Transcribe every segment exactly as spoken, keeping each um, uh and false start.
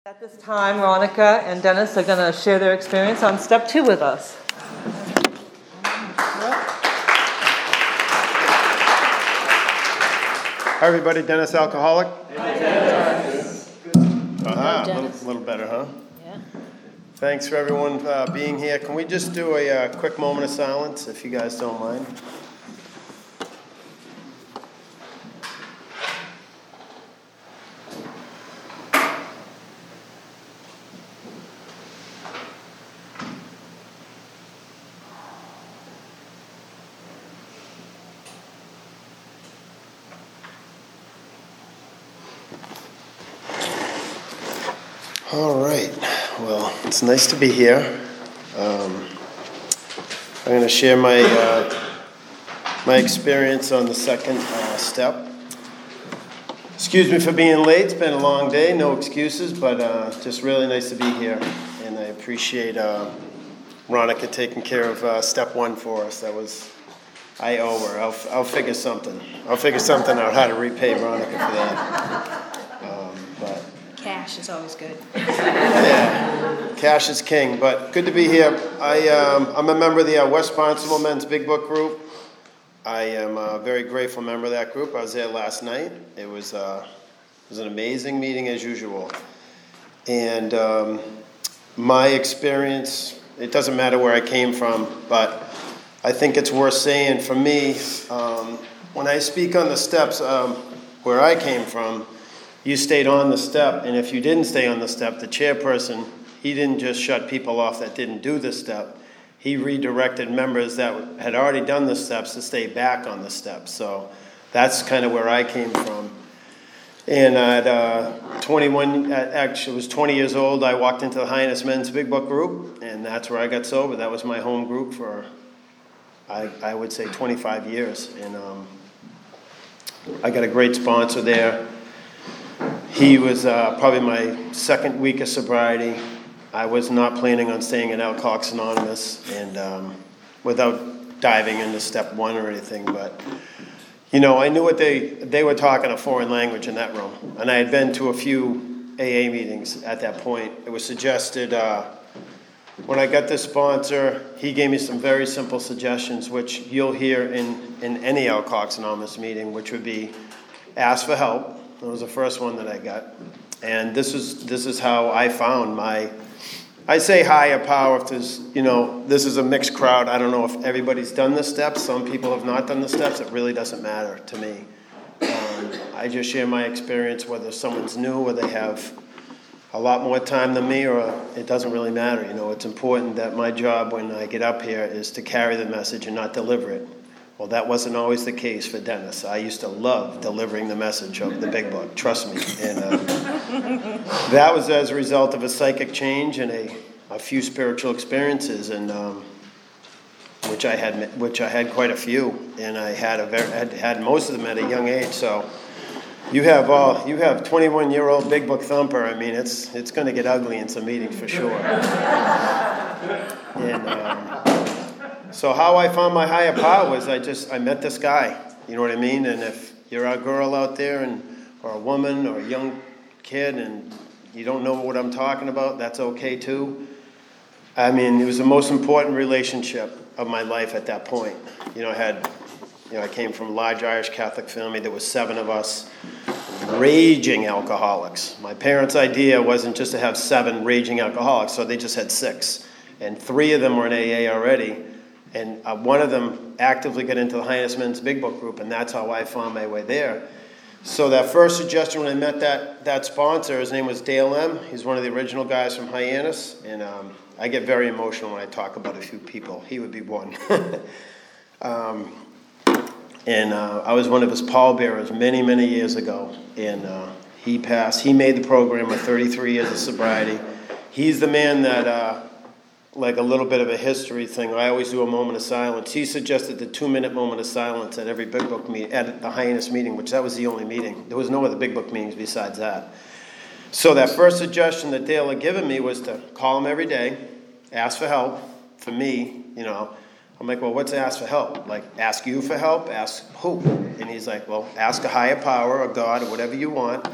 At this time, Veronica and Dennis are going to share their experience on step two with us. Hi, everybody. Dennis, alcoholic. Hi, Dennis. Uh-huh. A little, little better, huh? Yeah. Thanks for everyone uh, being here. Can we just do a uh, quick moment of silence, if you guys don't mind? All right. Well, it's nice to be here. Um, I'm going to share my uh, my experience on the second uh, step. Excuse me for being late. It's been a long day. No excuses, but uh, just really nice to be here. And I appreciate uh, Veronica taking care of uh, step one for us. That was, I owe her. I'll, I'll figure something. I'll figure something out how to repay Veronica for that. Um, but. Cash is always good. Yeah, cash is king, but good to be here. I, um, I'm a member of the uh, West Barnstable Men's Big Book Group. I am a very grateful member of that group. I was there last night. It was, uh, it was an amazing meeting as usual. And um, my experience, it doesn't matter where I came from, but I think it's worth saying for me, um, when I speak on the steps um, where I came from, you stayed on the step, and if you didn't stay on the step, the chairperson, he didn't just shut people off that didn't do the step. He redirected members that had already done the steps to stay back on the steps. So that's kind of where I came from. And at uh, twenty-one, actually, I was twenty years old, I walked into the Highness Men's Big Book Group, and that's where I got sober. That was my home group for, I, I would say, twenty-five years. And um, I got a great sponsor there. He was uh, probably my second week of sobriety. I was not planning on staying in Alcoholics Anonymous, and um, without diving into step one or anything, but you know, I knew what they they were talking a foreign language in that room, and I had been to a few A A meetings at that point. It was suggested uh, when I got this sponsor, he gave me some very simple suggestions, which you'll hear in in any Alcoholics Anonymous meeting, which would be ask for help. That was the first one that I got. And this is this is how I found my, I say higher power if there's, you know, this is a mixed crowd. I don't know if everybody's done the steps. Some people have not done the steps. It really doesn't matter to me. Um, I just share my experience, whether someone's new or they have a lot more time than me, or it doesn't really matter. You know, it's important that my job when I get up here is to carry the message and not deliver it. Well, that wasn't always the case for Dennis. I used to love delivering the message of the Big Book, trust me. And um, that was as a result of a psychic change and a, a few spiritual experiences, and um, which I had, which I had quite a few, and I had a very, had, had most of them at a young age. So you have all, you have twenty-one-year-old Big Book thumper. I mean, it's it's going to get ugly in some meetings for sure. And. Um, So how I found my higher power was I just, I met this guy, you know what I mean? And if you're a girl out there and or a woman or a young kid and you don't know what I'm talking about, that's okay too. I mean, it was the most important relationship of my life at that point. You know, I had, you know, I came from a large Irish Catholic family. There was seven of us, raging alcoholics. My parents' idea wasn't just to have seven raging alcoholics, so they just had six. And three of them were in A A already. And uh, one of them actively got into the Highness Men's Big Book Group, and that's how I found my way there. So that first suggestion when I met that that sponsor, his name was Dale M. He's one of the original guys from Hyannis, and um, I get very emotional when I talk about a few people. He would be one. um, and uh, I was one of his pallbearers many, many years ago, and uh, he passed. He made the program with thirty-three years of sobriety. He's the man that... Uh, like a little bit of a history thing. I always do a moment of silence. He suggested the two-minute moment of silence at every Big Book meeting, at the Hyannis meeting, which that was the only meeting. There was no other Big Book meetings besides that. So that first suggestion that Dale had given me was to call him every day, ask for help. For me, you know, I'm like, well, what's ask for help? Like, ask you for help? Ask who? And he's like, well, ask a higher power or God or whatever you want.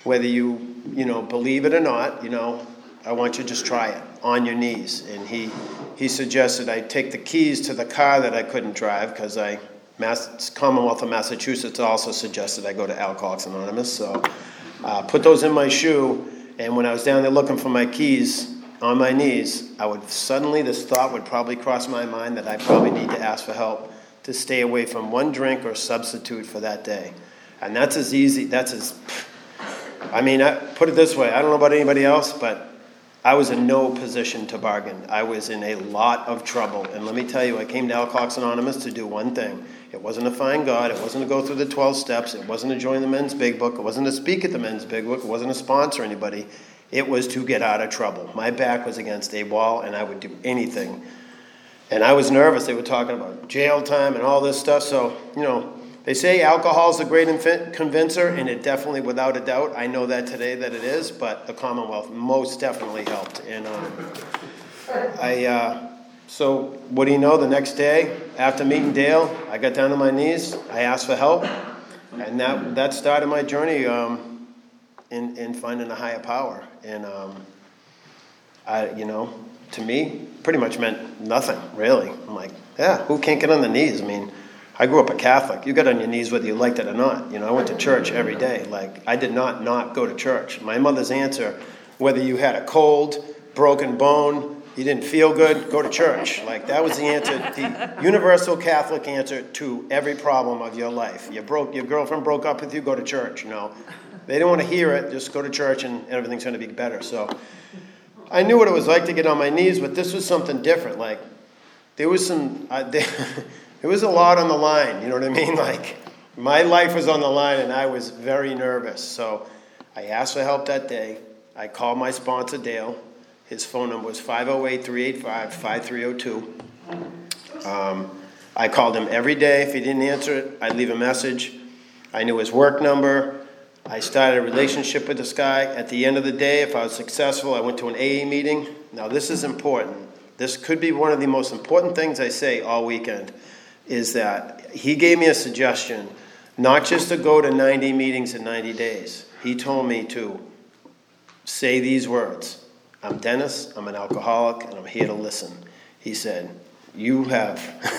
whether you, you know, believe it or not, you know, I want you to just try it on your knees. And he, he suggested I take the keys to the car that I couldn't drive because I, Mass, Commonwealth of Massachusetts also suggested I go to Alcoholics Anonymous. So uh, put those in my shoe. And when I was down there looking for my keys on my knees, I would suddenly, this thought would probably cross my mind that I probably need to ask for help to stay away from one drink or substitute for that day. And that's as easy, that's as, I mean, I, put it this way, I don't know about anybody else, but I was in no position to bargain. I was in a lot of trouble. And let me tell you, I came to Alcoholics Anonymous to do one thing. It wasn't to find God. It wasn't to go through the twelve steps. It wasn't to join the Men's Big Book. It wasn't to speak at the Men's Big Book. It wasn't to sponsor anybody. It was to get out of trouble. My back was against a wall, and I would do anything. And I was nervous. They were talking about jail time and all this stuff. So, you know, they say alcohol is a great inf- convincer, and it definitely, without a doubt, I know that today that it is, but the Commonwealth most definitely helped. And um, I, uh, so what do you know, the next day, after meeting Dale, I got down on my knees, I asked for help, and that that started my journey um, in, in finding a higher power. And, um, I, you know, to me, pretty much meant nothing, really. I'm like, yeah, who can't get on the knees? I mean, I grew up a Catholic. You got on your knees whether you liked it or not. You know, I went to church every day. Like, I did not not go to church. My mother's answer, whether you had a cold, broken bone, you didn't feel good, go to church. Like, that was the answer, the universal Catholic answer to every problem of your life. You broke, your girlfriend broke up with you, go to church, you know. They didn't want to hear it, just go to church and everything's going to be better. So I knew what it was like to get on my knees, but this was something different. Like, there was some, uh, there, there was a lot on the line, you know what I mean? Like, my life was on the line and I was very nervous. So I asked for help that day. I called my sponsor, Dale. His phone number was five oh eight, three eight five, five three oh two. Um, I called him every day. If he didn't answer it, I'd leave a message. I knew his work number. I started a relationship with this guy. At the end of the day, if I was successful, I went to an A A meeting. Now, this is important. This could be one of the most important things I say all weekend, is that he gave me a suggestion, not just to go to ninety meetings in ninety days. He told me to say these words. I'm Dennis, I'm an alcoholic, and I'm here to listen. He said, you have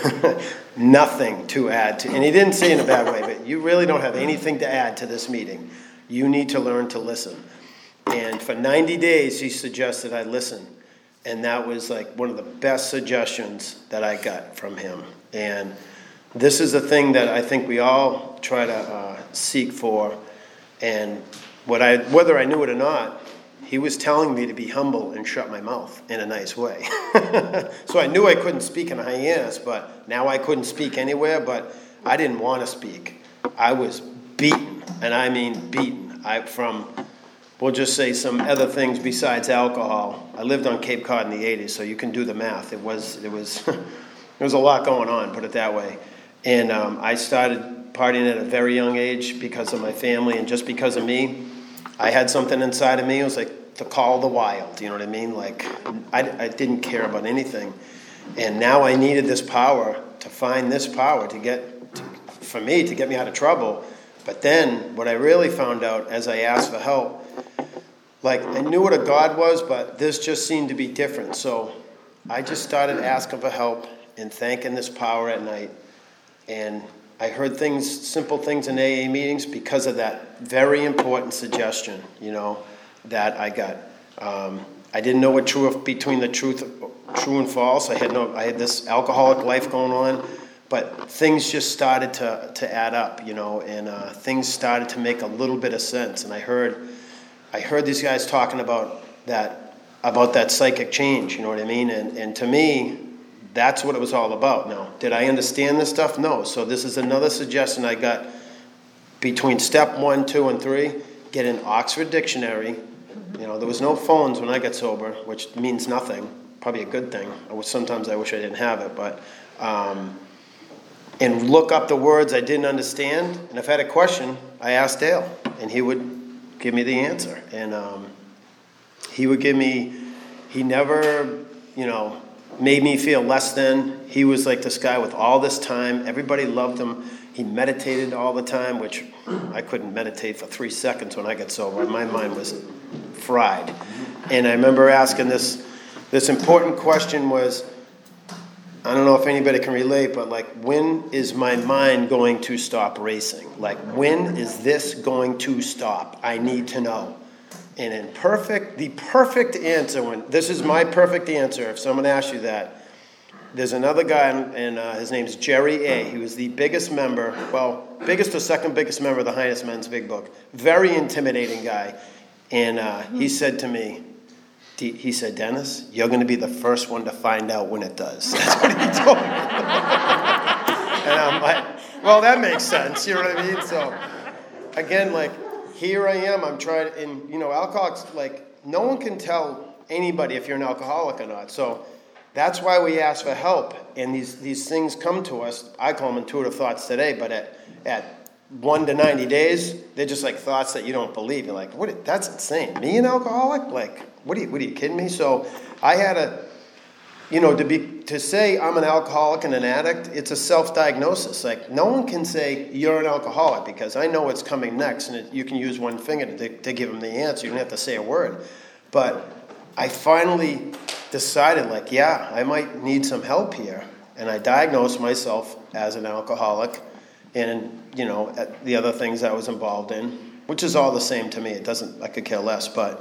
nothing to add to, and he didn't say it in a bad way, but you really don't have anything to add to this meeting. You need to learn to listen. And for ninety days, he suggested I listen. And that was like one of the best suggestions that I got from him. And this is a thing that I think we all try to uh, seek for. And what I, whether I knew it or not, he was telling me to be humble and shut my mouth in a nice way. So I knew I couldn't speak in hyenas, but now I couldn't speak anywhere, but I didn't want to speak. I was beaten, and I mean beaten. I from, we'll just say some other things besides alcohol. I lived on Cape Cod in the eighties, so you can do the math. It was, it was, there was a lot going on, put it that way. And um, I started partying at a very young age because of my family and just because of me. I had something inside of me. It was like the call of the wild. You know what I mean? Like, I, I didn't care about anything. And now I needed this power to find this power to get, to, for me, to get me out of trouble. But then what I really found out as I asked for help, like, I knew what a God was, but this just seemed to be different. So I just started asking for help and thanking this power at night. And I heard things, simple things in A A meetings because of that very important suggestion, you know, that I got. Um, I didn't know what true between the truth, true and false. I had no, I had this alcoholic life going on, but things just started to to add up, you know, and uh, things started to make a little bit of sense. And I heard, I heard these guys talking about that, about that psychic change. You know what I mean? And and to me, that's what it was all about. Now, did I understand this stuff? No. So this is another suggestion I got between step one, two, and three. Get an Oxford dictionary. You know, there was no phones when I got sober, which means nothing. Probably a good thing. I wish, sometimes I wish I didn't have it. But um, and look up the words I didn't understand. And if I had a question, I asked Dale, and he would give me the answer. And um, he would give me. He never, you know, made me feel less than. He was like this guy with all this time. Everybody loved him. He meditated all the time, which I couldn't meditate for three seconds when I got sober. My mind was fried. And I remember asking this, this important question was, I don't know if anybody can relate, but like, when is my mind going to stop racing? Like, when is this going to stop? I need to know. And in perfect, the perfect answer, when this is my perfect answer, if someone asks you that, there's another guy, and uh, his name's Jerry A. He was the biggest member, well, biggest or second biggest member of the Highness Men's Big Book. Very intimidating guy. And uh, he said to me, he said, Dennis, you're going to be the first one to find out when it does. That's what he told me. And I'm like, well, that makes sense. You know what I mean? So, again, like, here I am. I'm trying, and, you know, alcoholics, like, no one can tell anybody if you're an alcoholic or not. So that's why we ask for help. And these, these things come to us. I call them intuitive thoughts today, but at, at one to ninety days, they're just like thoughts that you don't believe. You're like, what? That's insane. Me, an alcoholic? Like, what are you, what are you kidding me? So I had a, you know, to be to say I'm an alcoholic and an addict, it's a self-diagnosis. Like, no one can say you're an alcoholic because I know what's coming next, and it, you can use one finger to, to give them the answer. You don't have to say a word. But I finally decided, like, yeah, I might need some help here. And I diagnosed myself as an alcoholic and, you know, the other things I was involved in, which is all the same to me. It doesn't, I could care less. But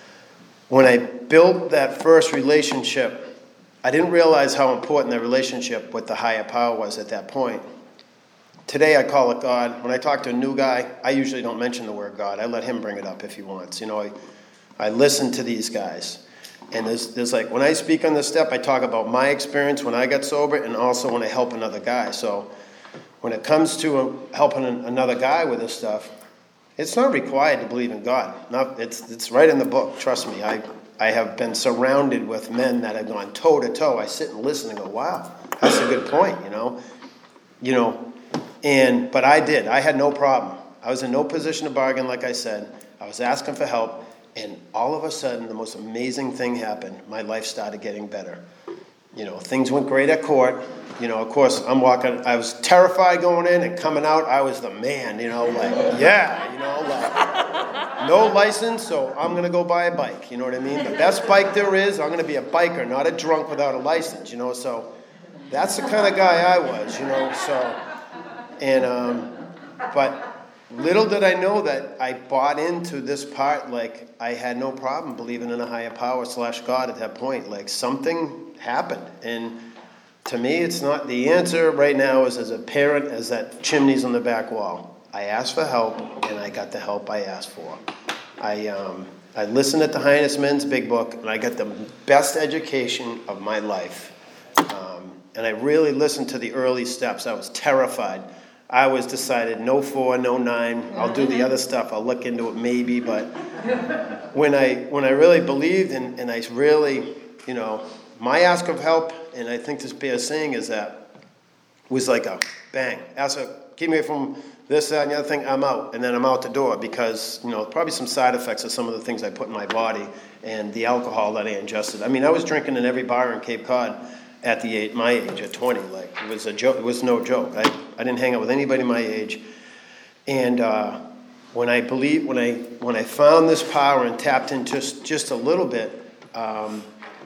when I built that first relationship, I didn't realize how important the relationship with the higher power was at that point. Today I call it God. When I talk to a new guy, I usually don't mention the word God. I let him bring it up if he wants. You know, I, I listen to these guys. And there's, there's like, when I speak on this step, I talk about my experience when I got sober and also when I help another guy. So when it comes to a, helping an, another guy with this stuff, it's not required to believe in God. Not, it's it's right in the book. Trust me. I I have been surrounded with men that have gone toe to toe. I sit and listen and go, "Wow, that's a good point." You know, you know, and but I did. I had no problem. I was in no position to bargain, like I said. I was asking for help, and all of a sudden, the most amazing thing happened. My life started getting better. You know, things went great at court. You know, of course, I'm walking, I was terrified going in and coming out. I was the man, you know, like, yeah, you know, like, no license, so I'm going to go buy a bike. You know what I mean? The best bike there is, I'm going to be a biker, not a drunk without a license, you know. So that's the kind of guy I was, you know. So, and, um, but little did I know that I bought into this part, like, I had no problem believing in a higher power slash God at that point. Like, something happened. And to me, it's not, the answer right now is as apparent as that chimney's on the back wall. I asked for help, and I got the help I asked for. I um, I listened at the Highness Men's Big Book, and I got the best education of my life. Um, and I really listened to the early steps. I was terrified. I was decided, no four, no nine. I'll do the other stuff. I'll look into it maybe. But when I when I really believed, and, and I really, you know, my ask of help, and I think this bears saying, is that was like a bang. Ask a, keep me from this, that, and the other thing, I'm out. And then I'm out the door because, you know, probably some side effects of some of the things I put in my body and the alcohol that I ingested. I mean, I was drinking in every bar in Cape Cod at the age, my age, at twenty. Like, it was a joke. It was no joke. I, I didn't hang out with anybody my age. And uh, when I believe, when I when I found this power and tapped in just, just a little bit, um,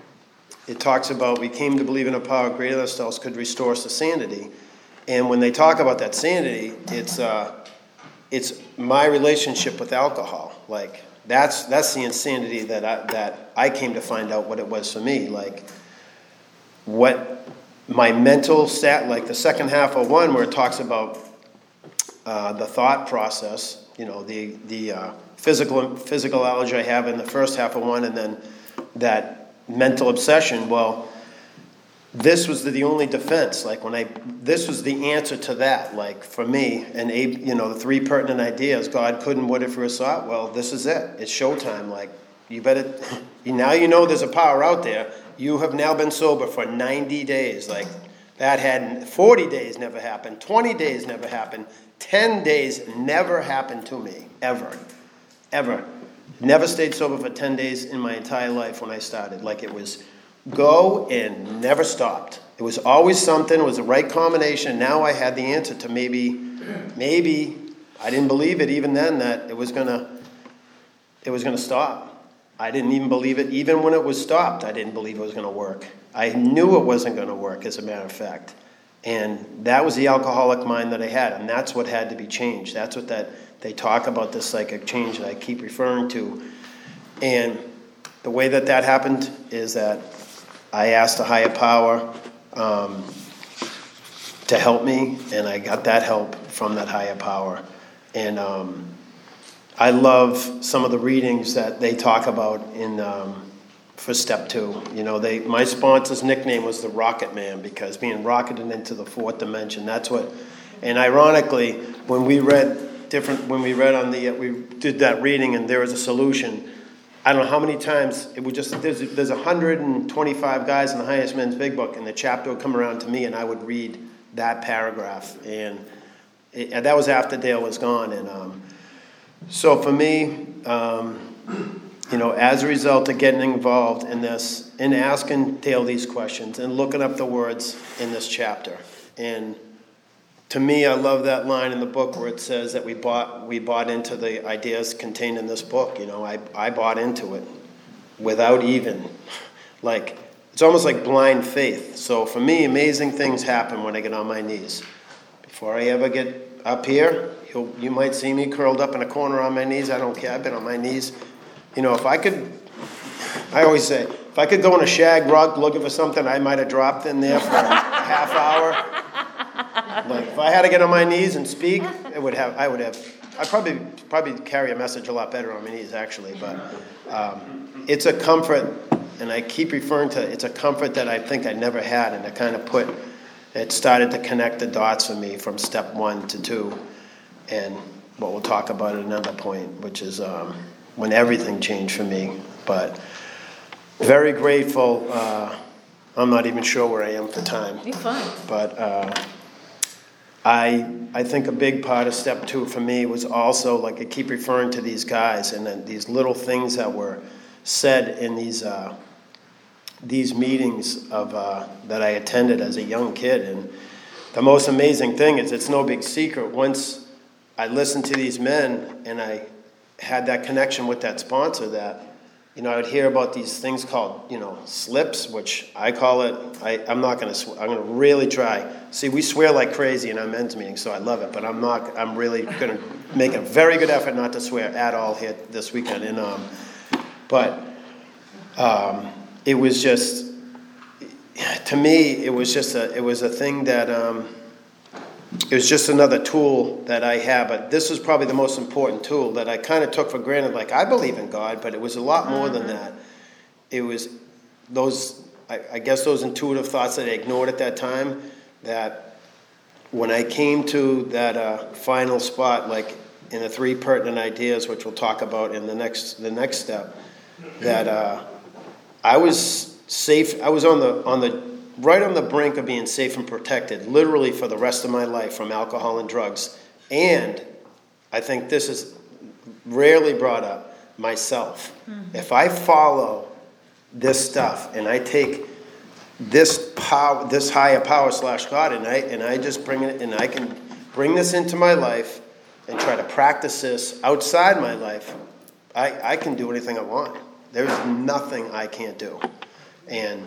it talks about we came to believe in a power greater than ourselves could restore us to sanity. And when they talk about that sanity, it's uh, it's my relationship with alcohol. Like, that's that's the insanity that I, that I came to find out what it was for me. Like, what my mental stat, like the second half of one, where it talks about uh, the thought process, you know, the the uh, physical physical allergy I have in the first half of one, and then that mental obsession. Well, this was the, the only defense. Like, when I, this was the answer to that. Like, for me, and you know, the three pertinent ideas. God couldn't, would if we saw it. Well, this is it. It's showtime. Like, you better. Now you know there's a power out there. You have now been sober for ninety days. Like, that had forty days never happened. twenty days never happened. ten days never happened to me ever, ever. Never stayed sober for ten days in my entire life when I started. Like, it was go and never stopped. It was always something. It was the right combination. Now I had the answer to maybe maybe I didn't believe it even then that it was gonna it was gonna stop. I didn't even believe it even when it was stopped. I didn't believe it was gonna work. I knew it wasn't gonna work, as a matter of fact. And that was the alcoholic mind that I had, and that's what had to be changed. That's what that they talk about, this psychic change that I keep referring to. And the way that that happened is that I asked a higher power um, to help me, and I got that help from that higher power. And um, I love some of the readings that they talk about in um, for step two. You know, they my sponsor's nickname was the Rocket Man, because being rocketed into the fourth dimension. That's what. And ironically, when we read different, when we read on the, we did that reading, and there was a solution. I don't know how many times it would just, there's there's one hundred twenty-five guys in the Highest Men's Big Book, and the chapter would come around to me, and I would read that paragraph, and, it, and that was after Dale was gone. And um, so for me, um, you know, as a result of getting involved in this, and asking Dale these questions, and looking up the words in this chapter, and to me, I love that line in the book where it says that we bought we bought into the ideas contained in this book. You know, I, I bought into it without even, like, it's almost like blind faith. So for me, amazing things happen when I get on my knees. Before I ever get up here, you'll, you might see me curled up in a corner on my knees. I don't care. I've been on my knees. You know, if I could, I always say, if I could go in a shag rug looking for something, I might have dropped in there for a half hour. Like, if I had to get on my knees and speak, it would have. I would have. I probably probably carry a message a lot better on my knees, actually. But um, it's a comfort, and I keep referring to it, it's a comfort that I think I never had, and it kind of put. It started to connect the dots for me from step one to two, and what we'll talk about at another point, which is um, when everything changed for me. But very grateful. Uh, I'm not even sure where I am for time. You're fine. But. Uh, I I think a big part of step two for me was also, like, I keep referring to these guys and then these little things that were said in these uh, these meetings of uh, that I attended as a young kid. And the most amazing thing is, it's no big secret. Once I listened to these men and I had that connection with that sponsor, that, you know, I would hear about these things called, you know, slips, which I call it, I, I'm not going to, sw- I'm going to really try. See, we swear like crazy in our men's meetings, so I love it, but I'm not, I'm really going to make a very good effort not to swear at all here this weekend. And, um, but um, it was just, to me, it was just a, it was a thing that, um, it was just another tool that I had, but this was probably the most important tool that I kind of took for granted. Like, I believe in God, but it was a lot more than that. It was those, I, I guess those intuitive thoughts that I ignored at that time, that when I came to that uh, final spot, like in the three pertinent ideas, which we'll talk about in the next the next step, that uh, I was safe. I was on the on the right on the brink of being safe and protected, literally for the rest of my life, from alcohol and drugs. And I think this is rarely brought up, myself. Mm-hmm. If I follow this stuff and I take this power, this higher power slash God, and I and I just bring it, and I can bring this into my life and try to practice this outside my life, I, I can do anything I want. There's nothing I can't do. And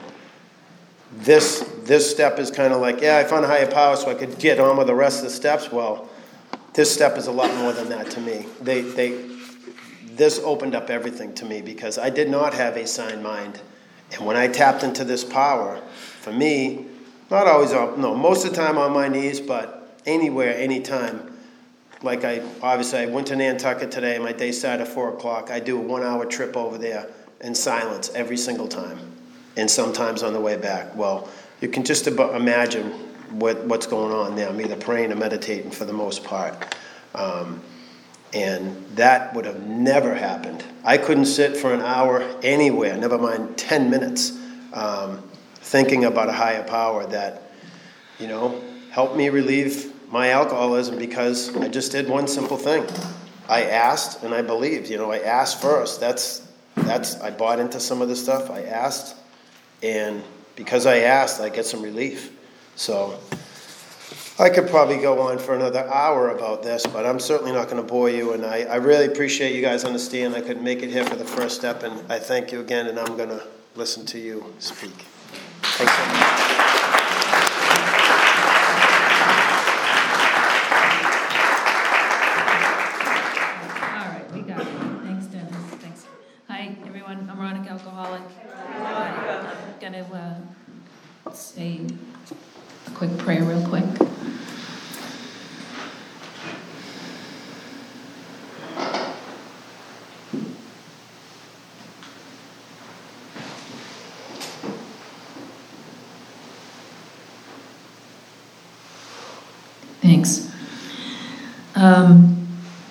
This this step is kind of like, yeah, I found a higher power so I could get on with the rest of the steps. Well, this step is a lot more than that to me. They they this opened up everything to me, because I did not have a signed mind. And when I tapped into this power, for me, not always, no, most of the time on my knees, but anywhere, anytime. Like I, obviously I went to Nantucket today, my day started at four o'clock. I do a one hour trip over there in silence every single time. And sometimes on the way back. Well, you can just about imagine what, what's going on there. I'm either praying or meditating for the most part. Um, and that would have never happened. I couldn't sit for an hour anywhere, never mind ten minutes, um, thinking about a higher power that, you know, helped me relieve my alcoholism, because I just did one simple thing. I asked and I believed. You know, I asked first. That's, that's, I bought into some of this stuff. I asked. And because I asked, I get some relief. So I could probably go on for another hour about this, but I'm certainly not going to bore you, and I, I really appreciate you guys understand I couldn't make it here for the first step, and I thank you again, and I'm going to listen to you speak. Thanks so much. All right, we got it. Thanks, Dennis. Thanks. Hi, everyone. I'm Veronica Alcoholic. I'm going to uh, say a quick prayer real quick. Thanks. Um,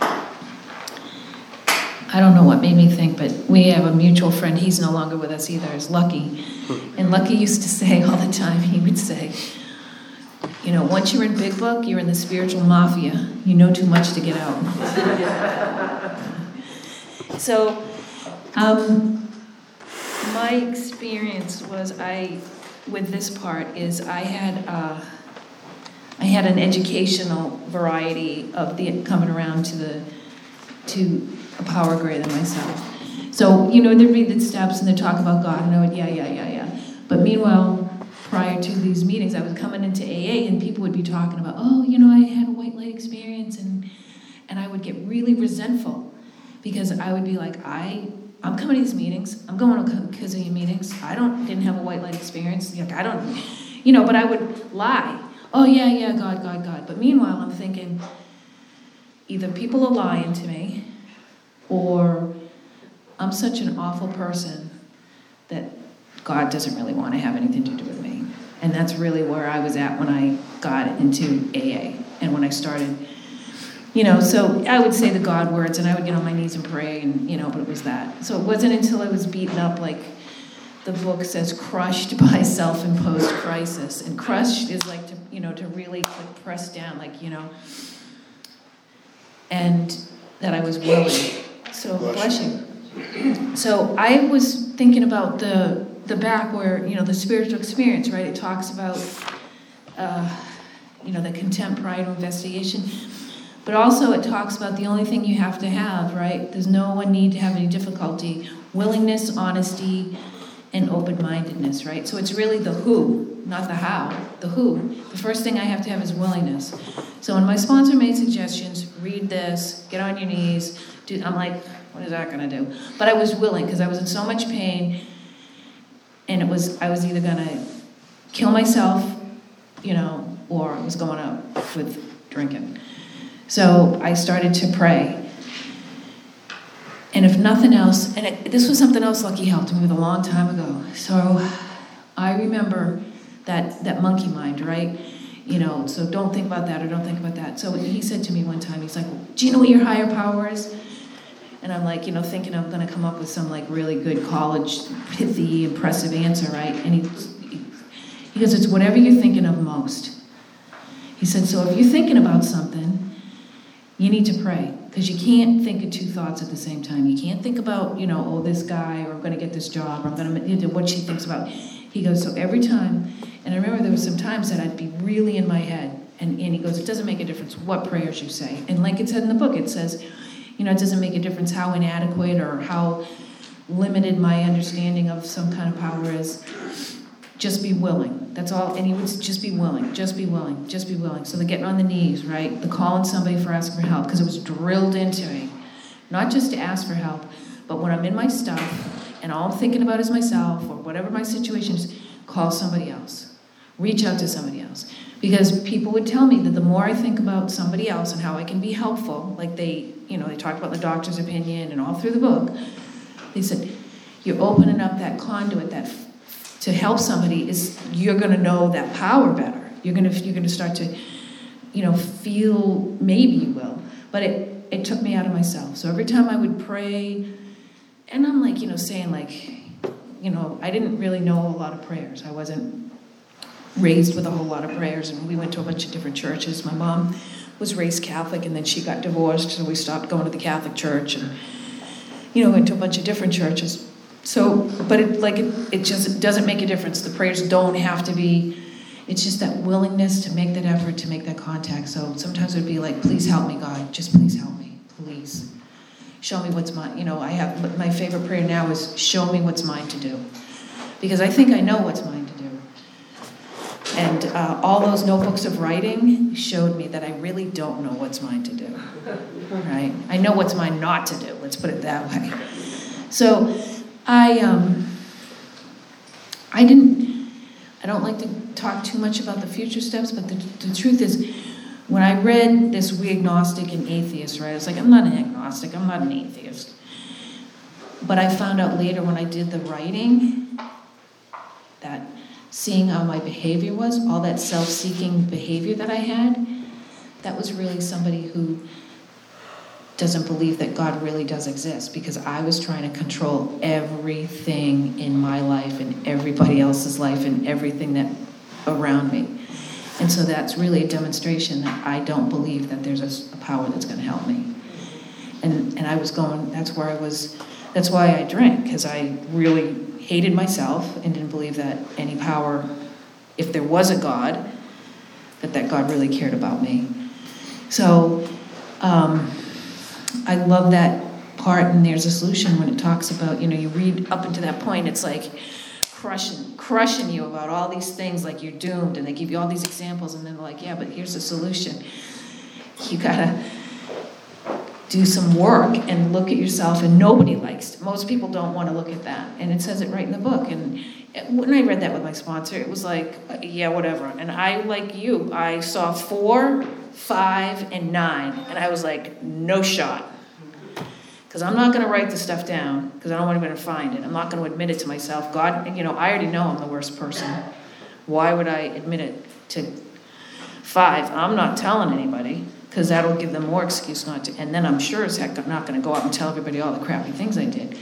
I don't know what made me think, but we have a mutual friend. He's no longer with us either. Is Lucky, and Lucky used to say all the time. He would say, "You know, once you're in Big Book, you're in the spiritual mafia. You know too much to get out." So, um, my experience was I, with this part, is I had. Uh, I had an educational variety of the coming around to the to a power greater than myself. So, you know, they read the steps and they talk about God, and I would, yeah, yeah, yeah, yeah. But meanwhile, prior to these meetings, I was coming into A A, and people would be talking about, oh, you know, I had a white light experience, and and I would get really resentful because I would be like, I, I'm coming to these meetings, I'm going to Kazoo meetings, I don't didn't have a white light experience, like I don't, you know, but I would lie. Oh, yeah, yeah, God, God, God. But meanwhile, I'm thinking, either people are lying to me, or I'm such an awful person that God doesn't really want to have anything to do with me. And that's really where I was at when I got into A A and when I started, you know, so I would say the God words, and I would get on my knees and pray, and, you know, but it was that. So it wasn't until I was beaten up, like the book says, crushed by self-imposed crisis. And crushed is like to, you know, to really like press down, like, you know, and that I was willing. So, bless you. So I was thinking about the the back where, you know, the spiritual experience, right? It talks about, uh, you know, the contempt, pride, or investigation. But also it talks about the only thing you have to have, right? There's no one need to have any difficulty. Willingness, honesty, and open-mindedness, right? So it's really the who, not the how, the who. The first thing I have to have is willingness. So when my sponsor made suggestions, read this, get on your knees, do, I'm like, what is that going to do? But I was willing because I was in so much pain, and it was I was either going to kill myself, you know, or I was going out with drinking. So I started to pray. And if nothing else, and it, this was something else Lucky helped me with a long time ago. So I remember that that monkey mind, right? You know, so don't think about that or don't think about that. So he said to me one time, he's like, do you know what your higher power is? And I'm like, you know, thinking I'm going to come up with some like really good college, pithy, impressive answer, right? And he, he goes, it's whatever you're thinking of most. He said, so if you're thinking about something, you need to pray. Because you can't think of two thoughts at the same time. You can't think about, you know, oh, this guy, or I'm going to get this job, or I'm going to, you know, what she thinks about. He goes, so every time, and I remember there were some times that I'd be really in my head, and, and he goes, it doesn't make a difference what prayers you say. And like it said in the book, it says, you know, it doesn't make a difference how inadequate or how limited my understanding of some kind of power is. Just be willing. That's all. And he would just be willing. Just be willing. Just be willing. So the getting on the knees, right? The calling somebody for asking for help, because it was drilled into me. Not just to ask for help, but when I'm in my stuff and all I'm thinking about is myself or whatever my situation is, call somebody else. Reach out to somebody else. Because people would tell me that the more I think about somebody else and how I can be helpful, like they, you know, they talked about the doctor's opinion and all through the book, they said, you're opening up that conduit, that to help somebody is you're going to know that power better. You're going to you're going to start to, you know, feel, maybe you will. But it, it took me out of myself. So every time I would pray, and I'm like, you know, saying like, you know, I didn't really know a lot of prayers. I wasn't raised with a whole lot of prayers, and we went to a bunch of different churches. My mom was raised Catholic, and then she got divorced, so we stopped going to the Catholic church, and, you know, went to a bunch of different churches. So, but it like it, it just it doesn't make a difference. The prayers don't have to be, It's just that willingness to make that effort, to make that contact. So sometimes it would be like, please help me, God. Just please help me. Please. Show me what's mine. You know, I have, my favorite prayer now is, show me what's mine to do. Because I think I know what's mine to do. And uh, all those notebooks of writing showed me that I really don't know what's mine to do. Right? I know what's mine not to do. Let's put it that way. So I, um, I didn't, I don't like to talk too much about the future steps, but the, the truth is, when I read this We Agnostic and Atheist, right, I was like, I'm not an agnostic, I'm not an atheist. But I found out later when I did the writing that seeing how my behavior was, all that self-seeking behavior that I had, that was really somebody who doesn't believe that God really does exist, because I was trying to control everything in my life and everybody else's life and everything that around me. And so that's really a demonstration that I don't believe that there's a, a power that's going to help me. And and I was going, that's where I was, that's why I drank, because I really hated myself and didn't believe that any power, if there was a God, that that God really cared about me. So um, I love that part, and there's a solution when it talks about, you know, you read up until that point, it's like, crushing crushing you about all these things, like you're doomed, and they give you all these examples, and then they're like, yeah, but here's the solution. You gotta do some work and look at yourself, and nobody likes it. Most people don't want to look at that, and it says it right in the book. And when I read that with my sponsor, it was like, yeah, whatever. And I, like you, I saw four, five, and nine, and I was like, no shot. Because I'm not going to write the stuff down, because I don't want anybody to find it. I'm not going to admit it to myself. God, you know, I already know I'm the worst person. Why would I admit it to five? I'm not telling anybody, because that'll give them more excuse not to. And then I'm sure as heck I'm not going to go out and tell everybody all the crappy things I did.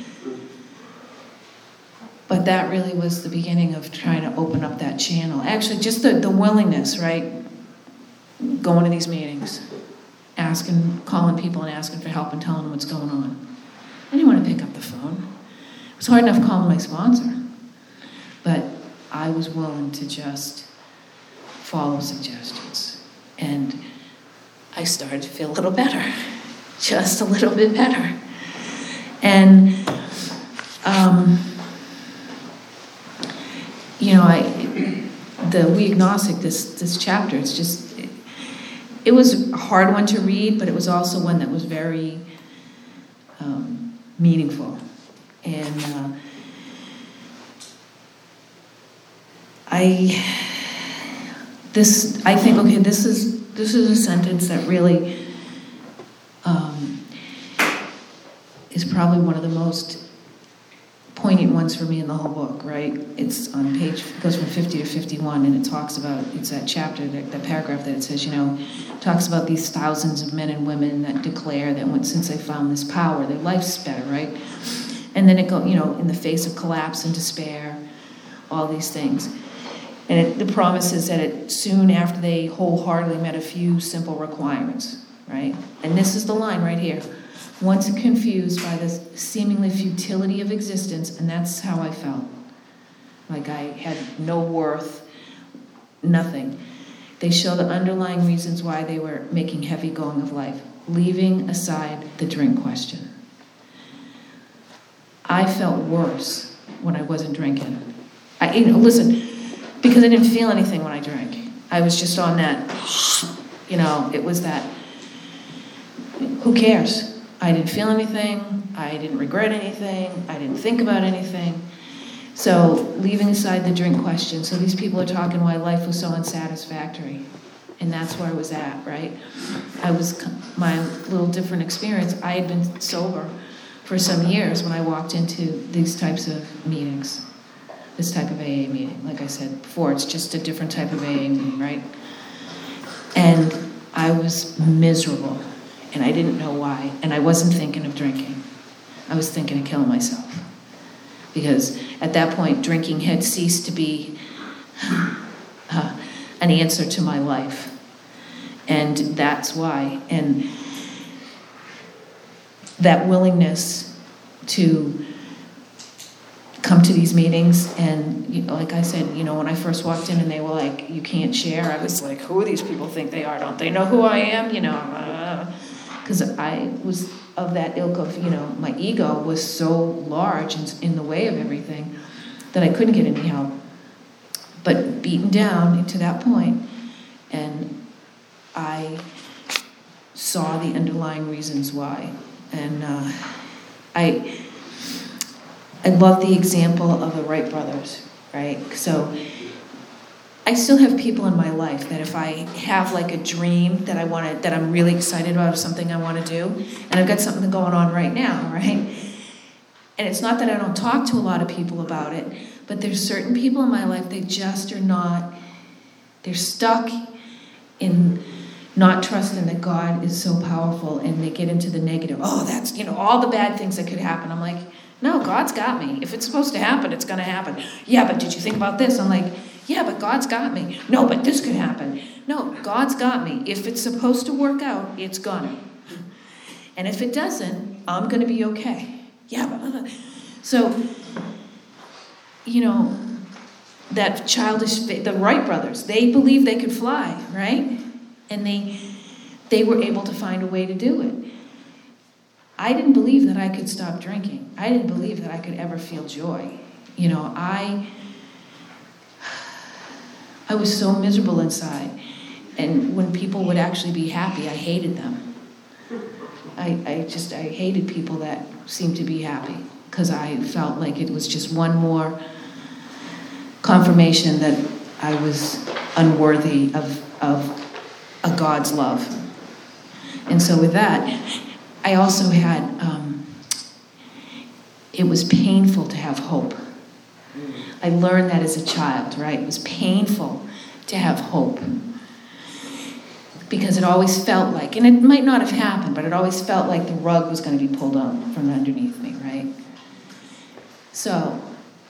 But that really was the beginning of trying to open up that channel. Actually, just the, the willingness, right? Going to these meetings. Asking, calling people and asking for help and telling them what's going on. I didn't want to pick up the phone. It was hard enough calling my sponsor. But I was willing to just follow suggestions. And I started to feel a little better. Just a little bit better. And, um, you know, I, the We Agnostic, this, this chapter, it's just, it was a hard one to read, but it was also one that was very um, meaningful. And uh, I, this, I think, okay, this is this is a sentence that really um, is probably one of the most poignant ones for me in the whole book, right? It's on page, it goes from fifty to fifty-one, and it talks about, it's that chapter, that, that paragraph that it says, you know, talks about these thousands of men and women that declare that when, since they found this power, their life's better, right? And then it go, you know, in the face of collapse and despair, all these things. And it, the promise is that it, soon after they wholeheartedly met a few simple requirements, right? And this is the line right here. Once confused by the seemingly futility of existence, and that's how I felt. Like I had no worth, nothing. They show the underlying reasons why they were making heavy going of life, leaving aside the drink question. I felt worse when I wasn't drinking. I, you know, listen, because I didn't feel anything when I drank. I was just on that, you know, it was that, who cares? I didn't feel anything, I didn't regret anything, I didn't think about anything. So, leaving aside the drink question, so these people are talking why life was so unsatisfactory. And that's where I was at, right? I was, my little different experience, I had been sober for some years when I walked into these types of meetings. This type of A A meeting, like I said before, it's just a different type of A A meeting, right? And I was miserable. And I didn't know why. And I wasn't thinking of drinking. I was thinking of killing myself. Because at that point, drinking had ceased to be uh, an answer to my life. And that's why. And that willingness to come to these meetings, and you know, like I said, you know, when I first walked in and they were like, you can't share, I was like, who do these people think they are? Don't they know who I am? You know, because uh, I was of that ilk of, you know, my ego was so large and in the way of everything that I couldn't get any help. But beaten down to that point, and I saw the underlying reasons why. And uh, I I love the example of the Wright brothers, right? So I still have people in my life that if I have like a dream that I want to, that I'm really excited about, or something I want to do, and I've got something going on right now, right? And it's not that I don't talk to a lot of people about it, but there's certain people in my life, they just are not, they're stuck in not trusting that God is so powerful, and they get into the negative. Oh, that's, you know, all the bad things that could happen. I'm like, no, God's got me. If it's supposed to happen, it's going to happen. Yeah, but did you think about this? I'm like, yeah, but God's got me. No, but this could happen. No, God's got me. If it's supposed to work out, it's gonna. And if it doesn't, I'm going to be okay. Yeah, but... So, you know, that childish, the Wright brothers, they believed they could fly, right? And they they were able to find a way to do it. I didn't believe that I could stop drinking. I didn't believe that I could ever feel joy. You know, I I was so miserable inside. And when people would actually be happy, I hated them. I, I just, I hated people that seemed to be happy, because I felt like it was just one more confirmation that I was unworthy of, of a God's love. And so with that, I also had, um, it was painful to have hope. I learned that as a child, right? It was painful to have hope. Because it always felt like, and it might not have happened, but it always felt like the rug was going to be pulled up from underneath me, right? So,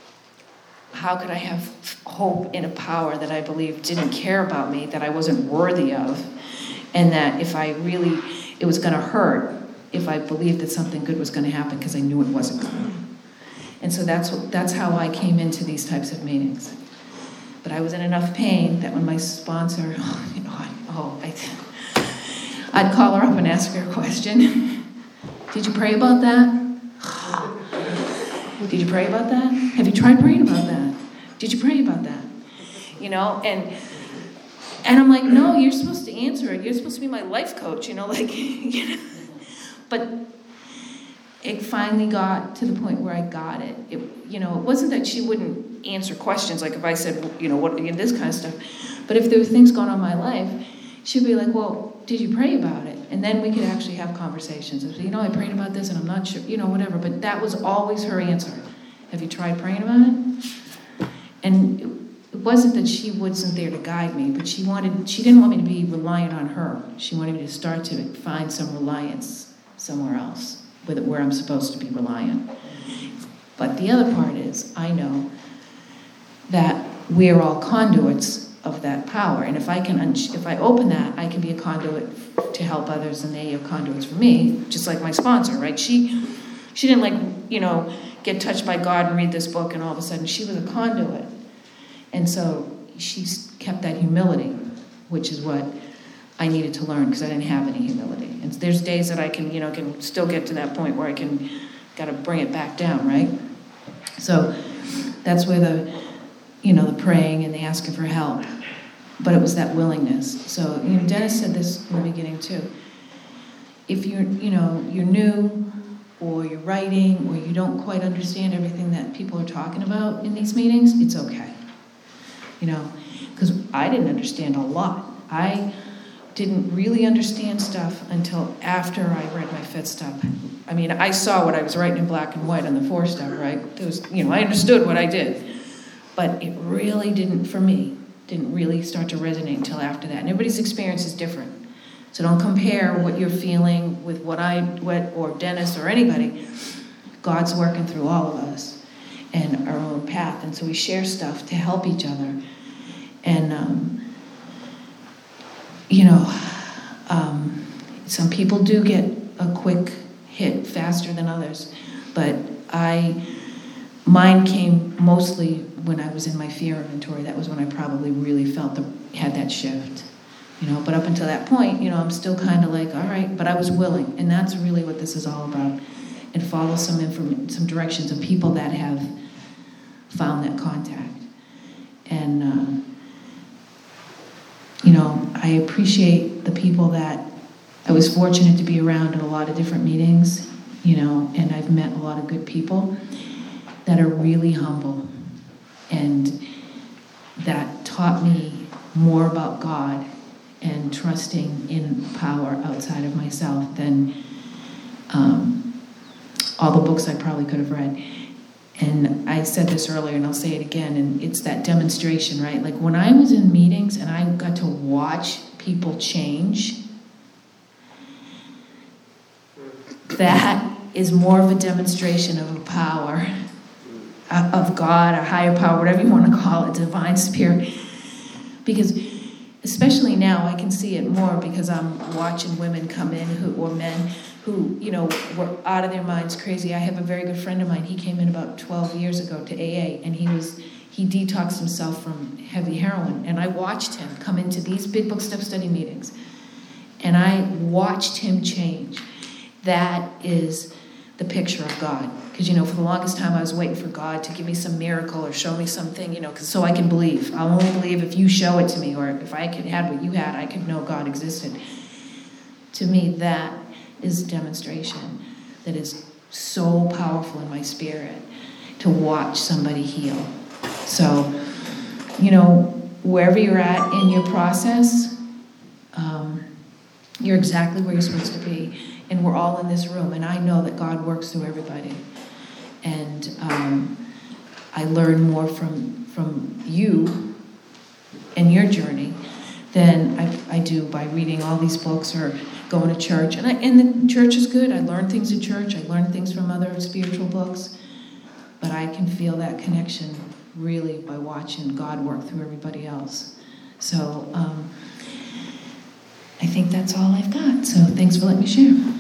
how could I have hope in a power that I believed didn't care about me, that I wasn't worthy of, and that if I really, it was going to hurt if I believed that something good was going to happen, because I knew it wasn't going to. And so that's what, that's how I came into these types of meetings. But I was in enough pain that when my sponsor, oh, you know, I, oh, I, I'd call her up and ask her a question. Did you pray about that? Did you pray about that? Have you tried praying about that? Did you pray about that? You know, and and I'm like, no, you're supposed to answer it. You're supposed to be my life coach, you know, like, you know. But it finally got to the point where I got it. It, you know, it wasn't that she wouldn't answer questions, like if I said, you know, what, you know, this kind of stuff. But if there were things going on in my life, she'd be like, well, did you pray about it? And then we could actually have conversations. I'd say, you know, I prayed about this and I'm not sure, you know, whatever. But that was always her answer. Have you tried praying about it? And it wasn't that she wasn't there to guide me, but she wanted, she didn't want me to be reliant on her. She wanted me to start to find some reliance somewhere else, with where I'm supposed to be reliant. But the other part is, I know that we're all conduits of that power, and if I can, un- if I open that, I can be a conduit to help others, and they are conduits for me, just like my sponsor, right? She, she didn't like, you know, get touched by God and read this book, and all of a sudden she was a conduit, and so she kept that humility, which is what I needed to learn, because I didn't have any humility. And there's days that I can, you know, can still get to that point where I can, got to bring it back down, right? So that's where the, you know, the praying and the asking for help. But it was that willingness. So, you know, Dennis said this in the beginning too. If you're, you know, you're new, or you're writing, or you don't quite understand everything that people are talking about in these meetings, it's okay. You know, because I didn't understand a lot. I didn't really understand stuff until after I read my fifth step. I mean, I saw what I was writing in black and white on the four step, right? There was, you know, I understood what I did. But it really didn't, for me, didn't really start to resonate until after that. And everybody's experience is different. So don't compare what you're feeling with what I, what, or Dennis or anybody. God's working through all of us and our own path. And so we share stuff to help each other. And, um, you know, um, some people do get a quick hit faster than others. But I, mine came mostly when I was in my fear inventory. That was when I probably really felt the had that shift, you know. But up until that point, you know, I'm still kind of like, all right, but I was willing, and that's really what this is all about. And follow some inform- some directions of people that have found that contact. And, uh, you know, I appreciate the people that I was fortunate to be around at a lot of different meetings, you know, and I've met a lot of good people that are really humble and that taught me more about God and trusting in power outside of myself than um, all the books I probably could have read. And I said this earlier, and I'll say it again, and it's that demonstration, right? Like when I was in meetings and I got to watch people change, that is more of a demonstration of a power, of God, a higher power, whatever you want to call it, divine spirit. Because especially now, I can see it more because I'm watching women come in who, or men who, you know, were out of their minds crazy. I have a very good friend of mine. He came in about twelve years ago to A A, and he was he detoxed himself from heavy heroin. And I watched him come into these big book step study meetings, and I watched him change. That is the picture of God. Because, you know, for the longest time I was waiting for God to give me some miracle or show me something, you know, cause, so I can believe. I'll only believe if you show it to me, or if I could had what you had, I could know God existed. To me, that is a demonstration that is so powerful in my spirit to watch somebody heal. So, you know, wherever you're at in your process, um, you're exactly where you're supposed to be. And we're all in this room, and I know that God works through everybody. And um, I learn more from from you and your journey than I, I do by reading all these books or going to church. And I, and the church is good. I learn things at church. I learn things from other spiritual books. But I can feel that connection really by watching God work through everybody else. So um, I think that's all I've got. So thanks for letting me share.